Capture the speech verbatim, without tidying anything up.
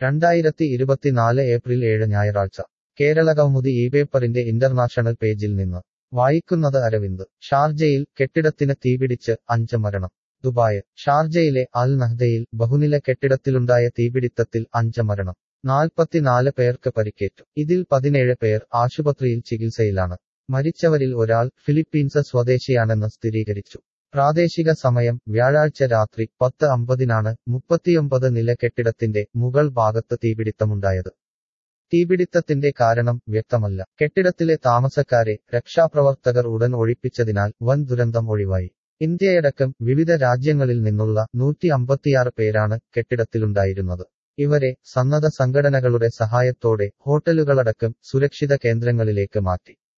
രണ്ടായിരത്തി ഇരുപത്തിനാല് ഏപ്രിൽ ഏഴ് ഞായറാഴ്ച കേരളകൗമുദി ഈ പേപ്പറിന്റെ ഇന്റർനാഷണൽ പേജിൽ നിന്ന് വായിക്കുന്നത് അരവിന്ദ്. ഷാർജയിൽ കെട്ടിടത്തിന് തീപിടിച്ച് അഞ്ച് മരണം. ദുബായ്. ഷാർജയിലെ അൽ നഹ്ദയിൽ ബഹുനില കെട്ടിടത്തിലുണ്ടായ തീപിടിത്തത്തിൽ അഞ്ച് മരണം. നാൽപ്പത്തിനാല് പേർക്ക് പരിക്കേറ്റു. ഇതിൽ പതിനേഴ് പേർ ആശുപത്രിയിൽ ചികിത്സയിലാണ്. മരിച്ചവരിൽ ഒരാൾ ഫിലിപ്പീൻസ് സ്വദേശിയാണെന്ന് സ്ഥിരീകരിച്ചു. പ്രാദേശിക സമയം വ്യാഴാഴ്ച രാത്രി പത്ത് അമ്പതിനാണ് മുപ്പത്തിയൊമ്പത് നില കെട്ടിടത്തിന്റെ മുകൾ ഭാഗത്ത് തീപിടിത്തമുണ്ടായത്. തീപിടിത്തത്തിന്റെ കാരണം വ്യക്തമല്ല. കെട്ടിടത്തിലെ താമസക്കാരെ രക്ഷാപ്രവർത്തകർ ഉടൻ ഒഴിപ്പിച്ചതിനാൽ വൻ ദുരന്തം ഒഴിവായി. ഇന്ത്യയടക്കം വിവിധ രാജ്യങ്ങളിൽ നിന്നുള്ള നൂറ്റി അമ്പത്തിയാറ് പേരാണ് കെട്ടിടത്തിലുണ്ടായിരുന്നത്. ഇവരെ സന്നദ്ധ സംഘടനകളുടെ സഹായത്തോടെ ഹോട്ടലുകളടക്കം സുരക്ഷിത കേന്ദ്രങ്ങളിലേക്ക് മാറ്റി.